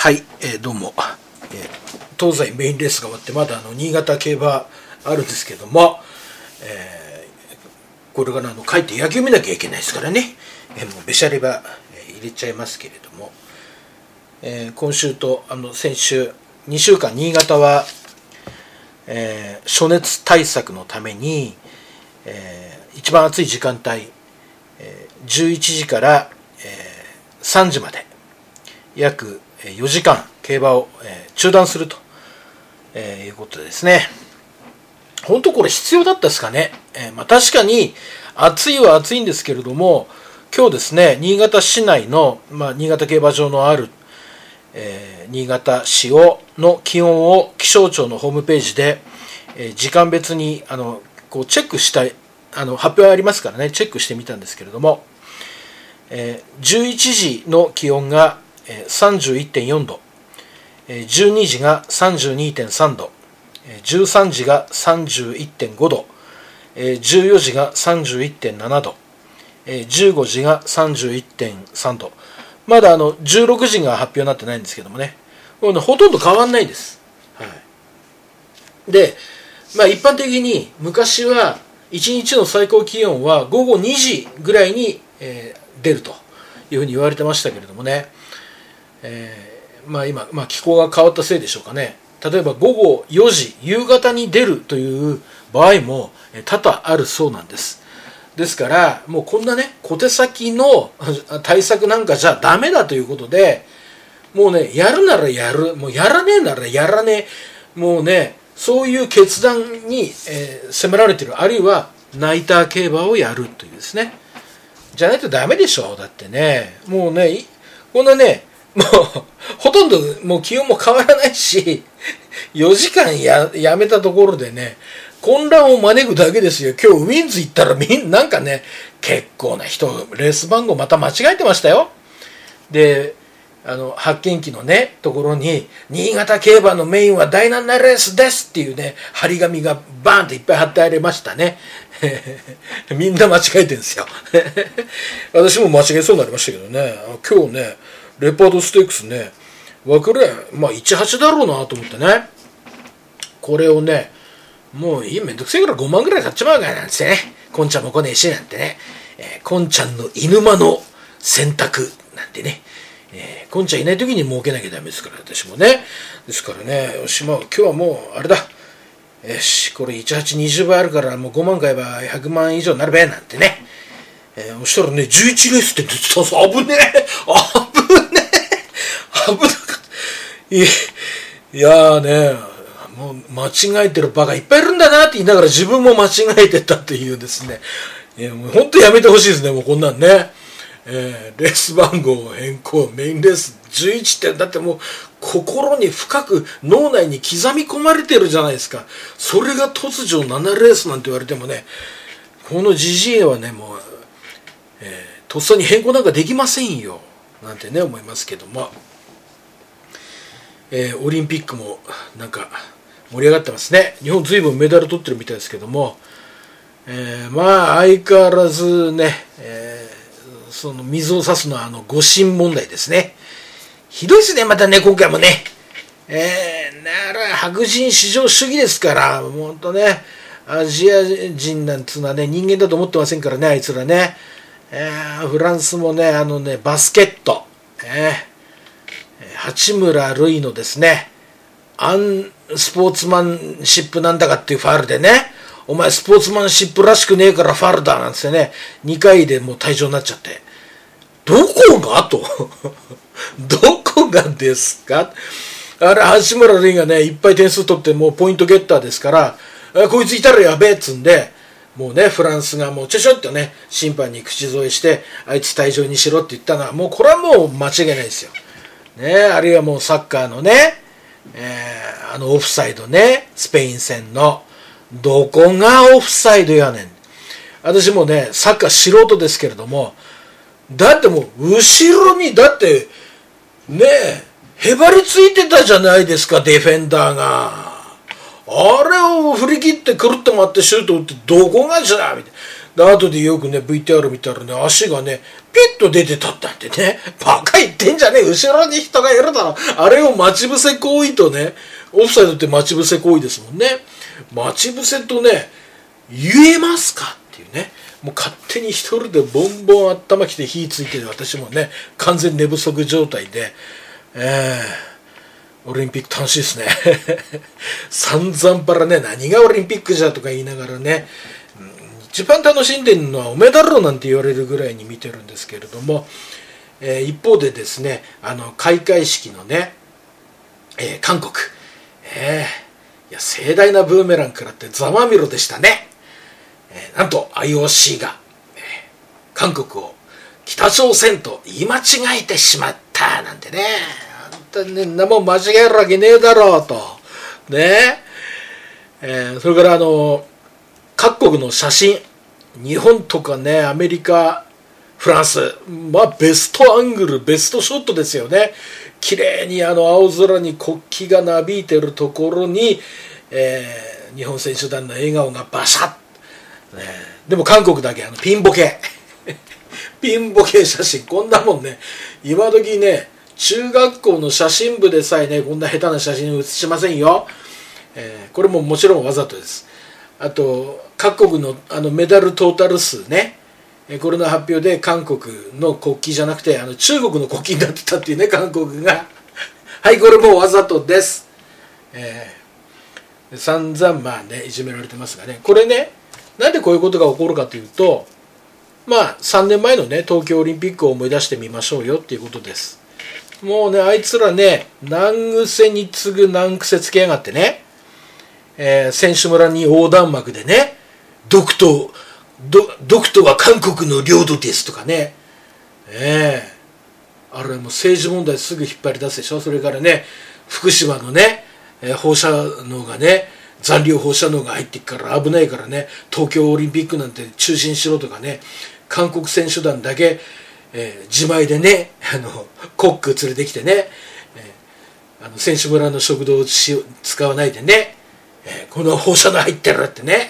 はい、どうも、東西メインレースが終わってまだ新潟競馬あるんですけども、これから帰って野球見なきゃいけないですからね、もうべしゃりば、入れちゃいますけれども、今週と先週2週間新潟は、暑熱対策のために、一番暑い時間帯、11時から、3時まで約4時間競馬を中断するということでですね、本当これ必要だったですかね。確かに暑いは暑いんですけれども、今日ですね、新潟市内の、新潟競馬場のある、新潟市の気温を気象庁のホームページで、時間別にこうチェックしたい発表ありますからね、チェックしてみたんですけれども、11時の気温が31.4 度、12時が 32.3 度、13時が 31.5 度、14時が 31.7 度、15時が 31.3 度、まだ16時が発表になってないんですけどもね、ほとんど変わんないです。はい、で、一般的に昔は1日の最高気温は午後2時ぐらいに、出るというふうに言われてましたけれどもね、今、気候が変わったせいでしょうかね。例えば午後4時、夕方に出るという場合も多々あるそうなんです。ですから、もうこんなね、小手先の対策なんかじゃダメだということで、もうね、やるならやる、もうやらねえならやらねえ、もうね、そういう決断に、迫られている、あるいはナイター競馬をやるというですね。じゃないとダメでしょ。だってね、もうね、こんなね、もうほとんどもう気温も変わらないし、4時間やめたところでね、混乱を招くだけですよ。今日ウィンズ行ったらなんかね、結構な人、レース番号また間違えてましたよ。で、発見機のね、ところに、新潟競馬のメインは第7レースですっていうね、張り紙がバーンっていっぱい貼ってありましたね。みんな間違えてるんですよ。私も間違えそうになりましたけどね、今日ね、レパードステークスね、分かれ、18だろうなと思ってね、これをね、もういい、めんどくせえから5万ぐらい買っちまうからなんですよね。こんちゃんも来ねえしなんてね、こんちゃんの犬間の選択なんてね、こんちゃんいない時に儲けなきゃダメですから、私もね。ですからね、よし、今日はもうあれだ、よし、これ1820倍あるからもう5万買えば100万以上になるべなんてね、そしたらね、11レースって出てたんです。危ねえ危なかった。いやーね、もう間違えてるバカいっぱいいるんだなって言いながら自分も間違えてたっていうですね、もう本当やめてほしいですね、もうこんなんね。レース番号変更、メインレース11って、だってもう心に深く脳内に刻み込まれてるじゃないですか。それが突如7レースなんて言われてもね、このジジイはね、もう、とっさに変更なんかできませんよなんてね思いますけども、オリンピックもなんか盛り上がってますね。日本ずいぶんメダル取ってるみたいですけども、相変わらずね、その水を差すのは誤審問題ですね。ひどいですね、またね、今回もね。白人至上主義ですから、もうほんとね、アジア人なんつうのはね、人間だと思ってませんからね、あいつらね。フランスもね、バスケット、八村塁のですね、スポーツマンシップなんだかっていうファウルでね、お前スポーツマンシップらしくねえからファウルだなんつってね、2回でもう退場になっちゃって、どこがとどこがですか。あれ八村塁がね、いっぱい点数取ってもうポイントゲッターですから、こいついたらやべえっつんで、もうね、フランスがもうちょちょっとね、審判に口添えして、あいつ退場にしろって言ったのは、もうこれはもう間違いないですよ。ね、あるいはもうサッカーのね、オフサイドね、スペイン戦の、どこがオフサイドやねん。私もね、サッカー素人ですけれども、だってもう、後ろに、だって、ね、へばりついてたじゃないですか、ディフェンダーが。あれを振り切ってくるっと回ってシュート打ってどこがじゃみたいな。で後でよくね VTR 見たらね、足がねッと出て立ったってね、バカ言ってんじゃねえ、後ろに人がいるだろ。あれを待ち伏せ行為とね、オフサイドって待ち伏せ行為ですもんね。待ち伏せとね、言えますかっていうね。もう勝手に一人でボンボン頭きて火ついてる私もね、完全寝不足状態で、オリンピック楽しいですね。散々パラね、何がオリンピックじゃとか言いながらね、一番楽しんでるのはおめだろなんて言われるぐらいに見てるんですけれども、一方でですね、開会式のね、韓国、いや盛大なブーメラン食らってざまみろでしたね。なんと IOC が、韓国を北朝鮮と言い間違えてしまったなんてね、本当にね、なもん間違えるわけねえだろうとね、それから各国の写真、日本とかね、アメリカ、フランス、まあベストアングル、ベストショットですよね。綺麗に青空に国旗がなびいてるところに、日本選手団の笑顔がバシャッ、でも韓国だけピンボケピンボケ写真、こんなもんね、今時ね、中学校の写真部でさえね、こんな下手な写真写しませんよ。これももちろんわざとです。あと各国のメダルトータル数ね、これの発表で韓国の国旗じゃなくて中国の国旗になってたっていうね、韓国がはいこれもわざとです。散々まあねいじめられてますがね、これねなんでこういうことが起こるかというと、まあ3年前のね東京オリンピックを思い出してみましょうよっていうことです。もうねあいつらね難癖に次ぐ難癖つけやがってね、選手村に横断幕でねドクトは韓国の領土ですとかね、あれもう政治問題すぐ引っ張り出すでしょ。それからね福島のね、放射能がね残留放射能が入ってくから危ないからね東京オリンピックなんて中止にしろとかね、韓国選手団だけ、自前でねコック連れてきてね、選手村の食堂を使わないでね、この放射能入ってるってね、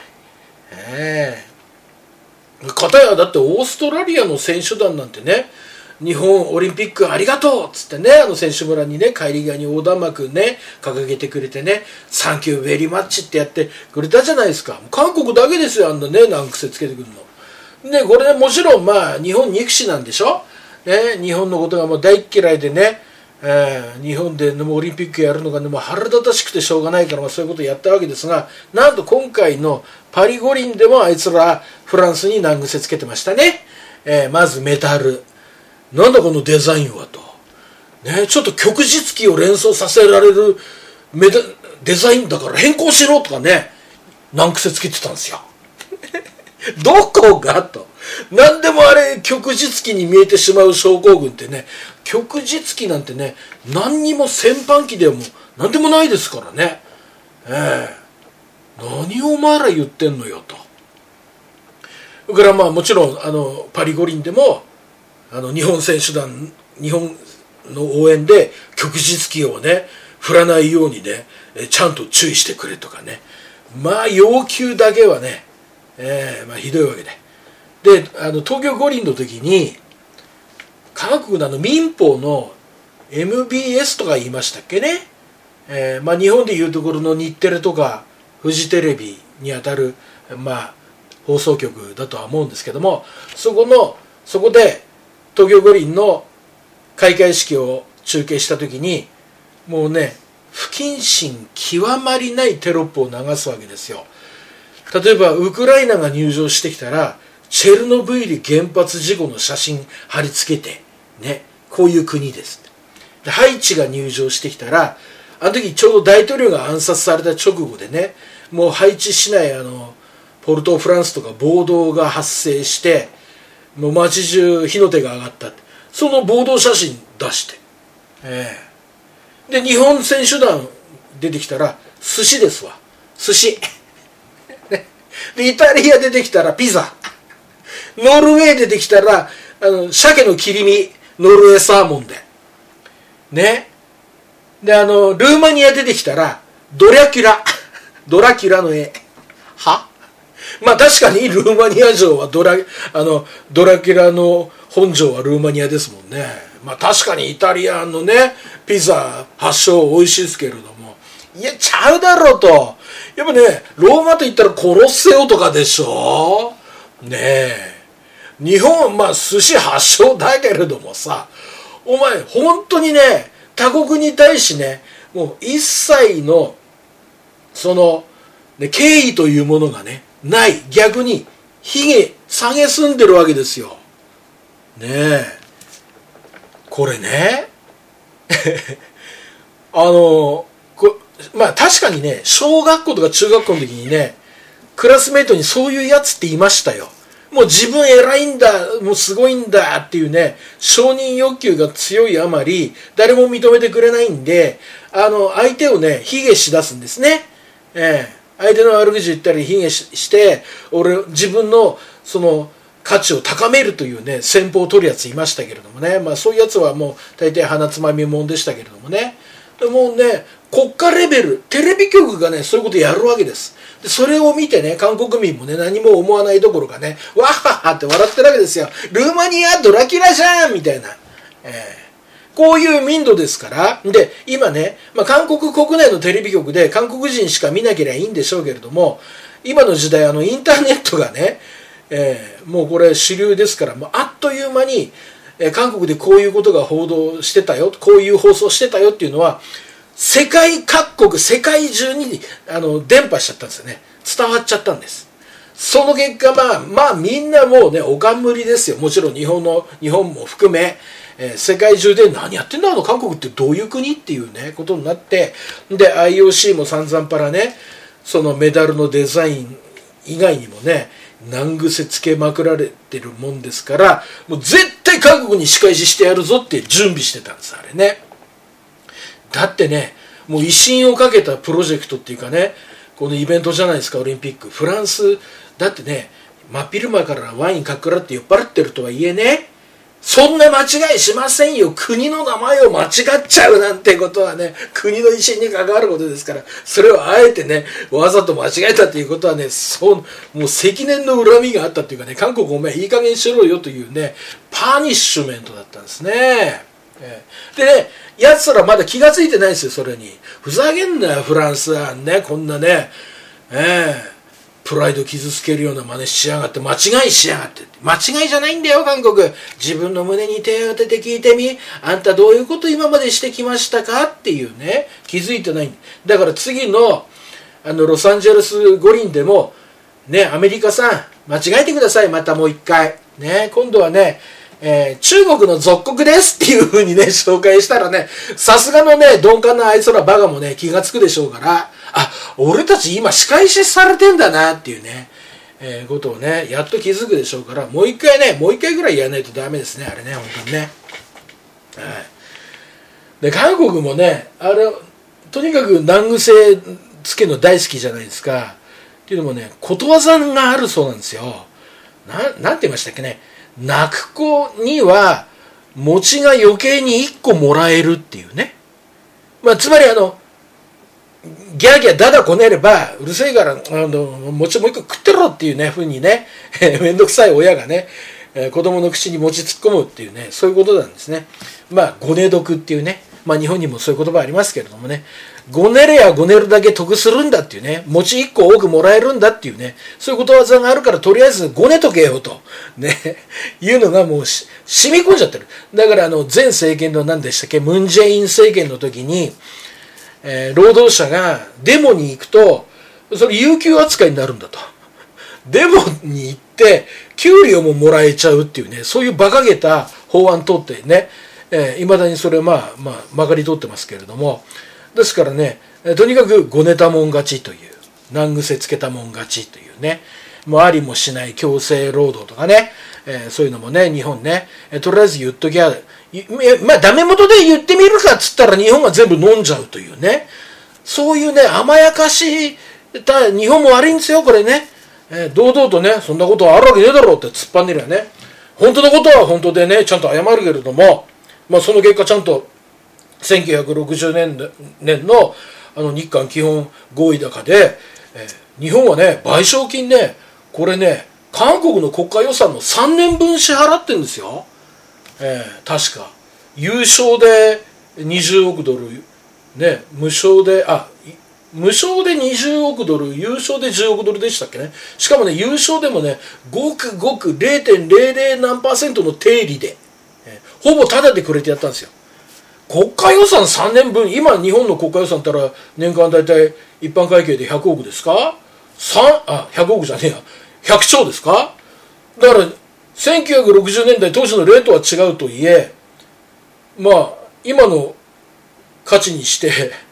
かたやだってオーストラリアの選手団なんてね、日本オリンピックありがとうっつってね、選手村にね帰り際に横断幕ね掲げてくれてね、サンキューベリーマッチってやってくれたじゃないですか。韓国だけですよ、あんなね難癖つけてくるので、これねもちろんまあ日本憎しなんでしょ、日本のことがもう大嫌いでね、日本でオリンピックやるのが、ね、もう腹立たしくてしょうがないから、まあ、そういうことをやったわけですが、なんと今回のパリ五輪でもあいつらフランスに難癖つけてましたね。まずメタル、なんだこのデザインはと、ね、ちょっと旭日旗を連想させられるデザインだから変更しろとかね難癖つけてたんですよどこがと、何でもあれ旭日旗に見えてしまう症候群ってね、旭日旗なんてね何にも戦犯旗でも何でもないですからね、何をお前ら言ってんのよと。それからまあもちろんパリ五輪でも日本選手団、日本の応援で旭日旗をね振らないようにねちゃんと注意してくれとかね、まあ要求だけはね、まあひどいわけで、東京五輪の時に韓国の民放の MBS とか言いましたっけね、まあ日本でいうところの日テレとかフジテレビにあたるまあ放送局だとは思うんですけども、そこで東京五輪の開会式を中継した時にもうね不謹慎極まりないテロップを流すわけですよ。例えばウクライナが入場してきたらチェルノブイリ原発事故の写真貼り付けてね、こういう国ですで、ハイチが入場してきたらあの時ちょうど大統領が暗殺された直後でね、もうハイチ市内ポルトーフランスとか暴動が発生してもう街中火の手が上がった、その暴動写真出して、で日本選手団出てきたら寿司ですわ、寿司でイタリア出てきたらピザ、ノルウェー出てきたら鮭の切り身ノルウェーサーモンでね、でルーマニア出てきたらドラキュラの絵は、まあ確かにルーマニア城はドラキュラの本庄はルーマニアですもんね。まあ確かにイタリアのねピザ発祥美味しいですけれども、いやちゃうだろうと。やっぱねローマと言ったらコロッセオとかでしょねえ。日本まあ寿司発祥だけれどもさ、お前本当にね他国に対しねもう一切のその、ね、敬意というものがねない、逆に下げすんでるわけですよねえ。これねまあ確かにね小学校とか中学校の時にねクラスメートにそういうやつっていましたよ。もう自分偉いんだ、もうすごいんだっていうね承認欲求が強いあまり誰も認めてくれないんで、相手をね卑下しだすんですね。相手の悪口言ったり卑下して自分のその価値を高めるというね戦法を取るやついましたけれどもね、まあそういうやつはもう大体鼻つまみもんでしたけれどもね、もうね国家レベルテレビ局がねそういうことやるわけです。でそれを見てね韓国民もね何も思わないどころかねわっはっはって笑ってるわけですよ。ルーマニアドラキュラじゃんみたいな、こういう民度ですから。で今ね、まあ、韓国国内のテレビ局で韓国人しか見なければいいんでしょうけれども、今の時代インターネットがね、もうこれ主流ですから、もうあっという間に、韓国でこういうことが報道してたよ、こういう放送してたよっていうのは世界各国世界中に伝播しちゃったんですよね。伝わっちゃったんです。その結果まあみんなもうねお冠ですよ。もちろん日本も含め、世界中で何やってんだ韓国ってどういう国っていうねことになって、で IOC も散々パラねそのメダルのデザイン以外にもね難癖つけまくられてるもんですから、もう絶対韓国に仕返ししてやるぞって準備してたんですあれね。だってねもう威信をかけたプロジェクトっていうかねこのイベントじゃないですかオリンピック。フランスだってね真っ昼間からワインかっくらって酔っ払ってるとはいえね、そんな間違いしませんよ。国の名前を間違っちゃうなんてことはね国の威信に関わることですから、それをあえてねわざと間違えたということはねもう積年の恨みがあったっていうかね、韓国お前いい加減しろよというねパニッシュメントだったんですね。でね奴らまだ気がついてないんですよそれに。ふざけんなよフランスはねこんなねプライド傷つけるような真似しやがって、間違いしやがって。間違いじゃないんだよ韓国。自分の胸に手を当てて聞いてみ、あんたどういうこと今までしてきましたかっていうね気づいてないんだから次のロサンゼルス五輪でもねアメリカさん間違えてください、またもう一回ね今度はね中国の属国ですっていう風にね紹介したらねさすがのね鈍感なあいつらバカもね気がつくでしょうから、あ俺たち今仕返しされてんだなっていうね、ことをねやっと気づくでしょうから、もう一回ぐらいやらないとダメですねあれね本当にね。で韓国もねとにかく難癖つけるの大好きじゃないですか。っていうのもねことわざがあるそうなんですよ。なんて言いましたっけね、泣く子には餅が余計に1個もらえるっていうね、まあ、つまりギャーギャーダダこねればうるせえから餅もう1個食ってろっていうね風にねめんどくさい親がね子供の口に餅突っ込むっていうねそういうことなんですね。まあごね得っていうね、まあ日本にもそういう言葉ありますけれどもね、ごねれやごねるだけ得するんだっていうね、餅1個多くもらえるんだっていうね、そういうことわざがあるからとりあえずごねとけよとねいうのがもう染み込んじゃってる。だから前政権の何でしたっけムン・ジェイン政権の時に、労働者がデモに行くとそれ有給扱いになるんだと。デモに行って給料ももらえちゃうっていうね、そういう馬鹿げた法案通ってね、いまだにそれはまかり通ってますけれども、ですからねとにかくごねたもん勝ちという、難癖つけたもん勝ちというね、もうありもしない強制労働とかね、そういうのもね日本ね、とりあえず言っときゃまあダメ元で言ってみるかっつったら日本が全部飲んじゃうというね、そういうね甘やかした日本も悪いんですよこれね。堂々とねそんなことあるわけねえだろうって突っ張んねりゃね、本当のことは本当でねちゃんと謝るけれども、まあその結果ちゃんと1960年の日韓基本合意高で、日本はね賠償金ねこれね韓国の国家予算の3年分支払ってるんですよ。 確か優勝で20億ドルね、無償で20億ドル、優勝で10億ドルでしたっけね。しかもね、優勝でもね、ごくごく 0.00 何%の定利で、ほぼタダでくれてやったんですよ。国家予算3年分、今日本の国家予算ったら年間大体一般会計で100億ですか100億じゃねえや、100兆ですか。だから1960年代当時のレートは違うとはいえ、まあ今の価値にして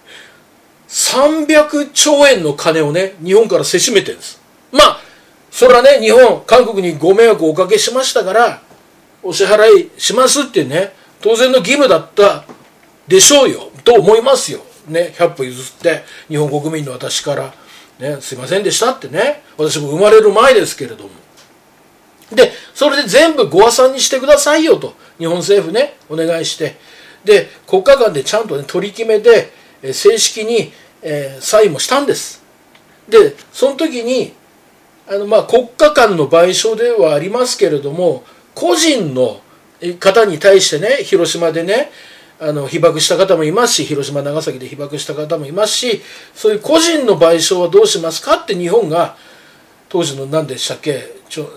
300兆円の金をね、日本からせしめてるんです。まあそれはね、日本韓国にご迷惑をおかけしましたからお支払いしますってね、当然の義務だったでしょうよと思いますよね。100歩譲って日本国民の私からね、すいませんでしたってね、私も生まれる前ですけれども、でそれで全部ご破産にしてくださいよと日本政府ね、お願いして、で国家間でちゃんと、ね、取り決めで正式に、サインもしたんです。でその時に国家間の賠償ではありますけれども、個人の方に対してね、広島でね、被爆した方もいますし、広島長崎で被爆した方もいますし、そういう個人の賠償はどうしますかって日本が当時の何でしたっけ、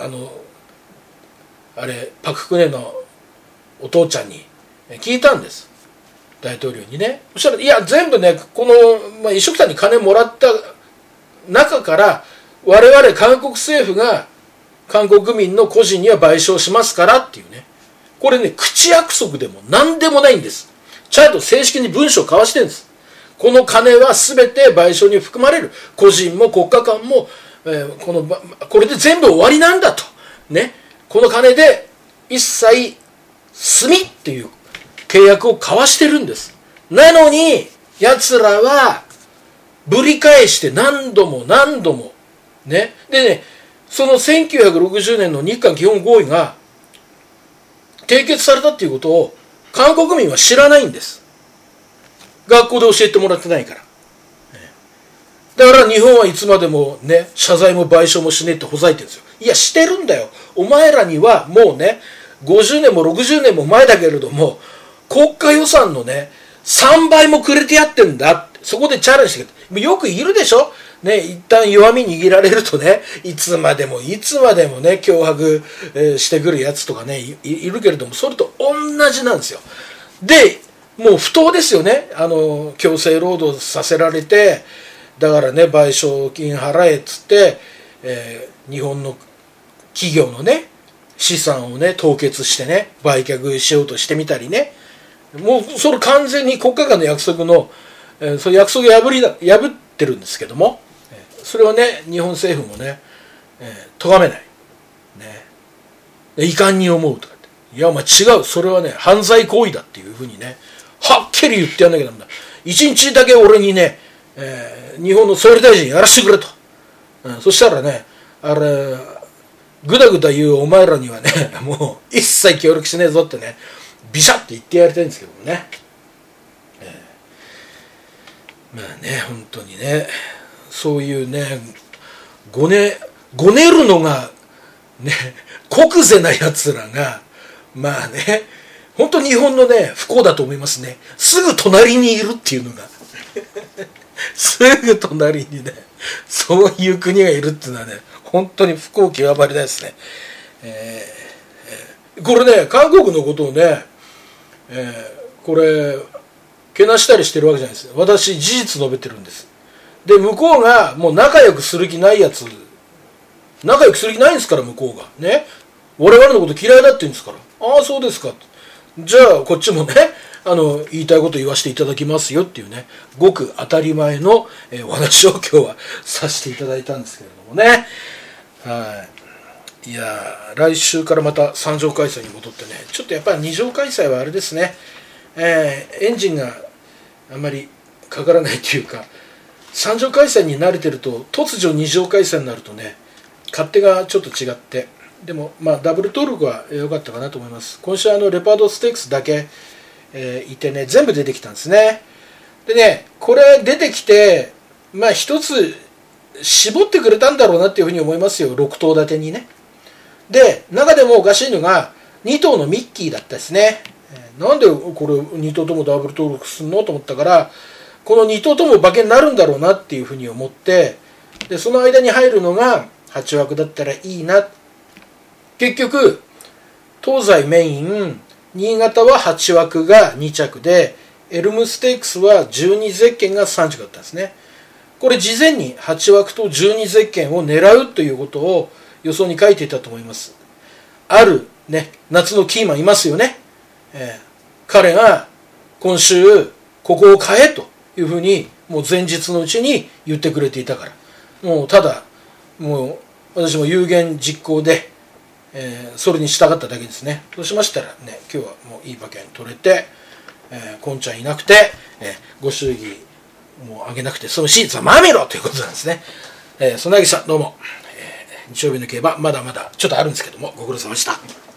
パク・クネのお父ちゃんに聞いたんです、大統領にね。そしたら、いや全部ね、この、一緒くたに金もらった中から我々韓国政府が韓国民の個人には賠償しますからっていうね、これね、口約束でも何でもないんです。ちゃんと正式に文書を交わしてるんです。この金は全て賠償に含まれる。個人も国家間も、これで全部終わりなんだとね、この金で一切済みっていう契約を交わしてるんです。なのに奴らはぶり返して何度も何度もね。でね、その1960年の日韓基本合意が締結されたっていうことを韓国民は知らないんです。学校で教えてもらってないから。だから日本はいつまでもね、謝罪も賠償もしねえってほざいてるんですよ。いや、してるんだよ。お前らにはもうね、50年も60年も前だけれども、国家予算のね、3倍もくれてやってんだって、そこでチャレンジしてくれ。よくいるでしょね、一旦弱み握られるとね、いつまでもね、脅迫、してくるやつとかね、いるけれども、それと同じなんですよ。で、もう不当ですよね。強制労働させられて、だからね、賠償金払えっつって、日本の企業のね、資産をね、凍結してね、売却しようとしてみたりね、もうそれ完全に国家間の約束の、そういう約束を破ってるんですけども、それをね、日本政府もね、咎めない、ね、遺憾に思うとかって、いやお前違う、それはね犯罪行為だっていうふうにね、はっきり言ってやんなきゃダメだ。一日だけ俺にね、日本の総理大臣やらせてくれと、そしたらね、ぐだぐだ言うお前らにはね、もう一切協力しねえぞってね、ビシャッと言ってやりたいんですけどもね、まあね、本当にね、そういうね、ごねるのがね、国是なやつらが、まあね、本当日本のね、不幸だと思いますね。すぐ隣にいるっていうのがすぐ隣にね、そういう国がいるっていうのはね、本当に不幸極まりないですね。これね、韓国のことをね、これけなしたりしてるわけじゃないですよ。私事実述べてるんです。で向こうがもう仲良くする気ないやつ、仲良くする気ないんですから、向こうがね、我々のこと嫌いだって言うんですから、ああそうですか、じゃあこっちもね、言いたいこと言わせていただきますよっていうね、ごく当たり前の、お話を今日はさせていただいたんですけれどもね。はい。いや来週からまた3条開催に戻ってね、ちょっとやっぱり2条開催はあれですね、エンジンがあんまりかからないというか、3条開催に慣れてると突如2条開催になるとね、勝手がちょっと違って、でもまあダブル登録は良かったかなと思います。今週レパードステークスだけ、いてね、全部出てきたんですね。でね、これ出てきて、まあ一つ絞ってくれたんだろうなっていうふうに思いますよ、6頭立てにね。で中でもおかしいのが、 2頭のミッキーだったですね。なんでこれ2頭ともダブル登録するのと思ったから、この2頭とも馬券になるんだろうなっていうふうに思って、でその間に入るのが8枠だったらいいな。結局東西メイン新潟は8枠が2着で、エルムステークスは12ゼッケンが3着だったんですね。これ事前に8枠と12ゼッケンを狙うということを予想に書いていたと思います。あるね、夏のキーマンいますよね。彼が今週ここを買えというふうにもう前日のうちに言ってくれていたから、もうただもう私も有言実行で、それに従っただけですね。そうしましたらね、今日はもういい馬券取れて、こんちゃんいなくて、ご祝儀もうあげなくて済むし、ざまあみろということなんですね。そなぎさんどうも、日曜日の競馬まだまだちょっとあるんですけども、ご苦労様でした。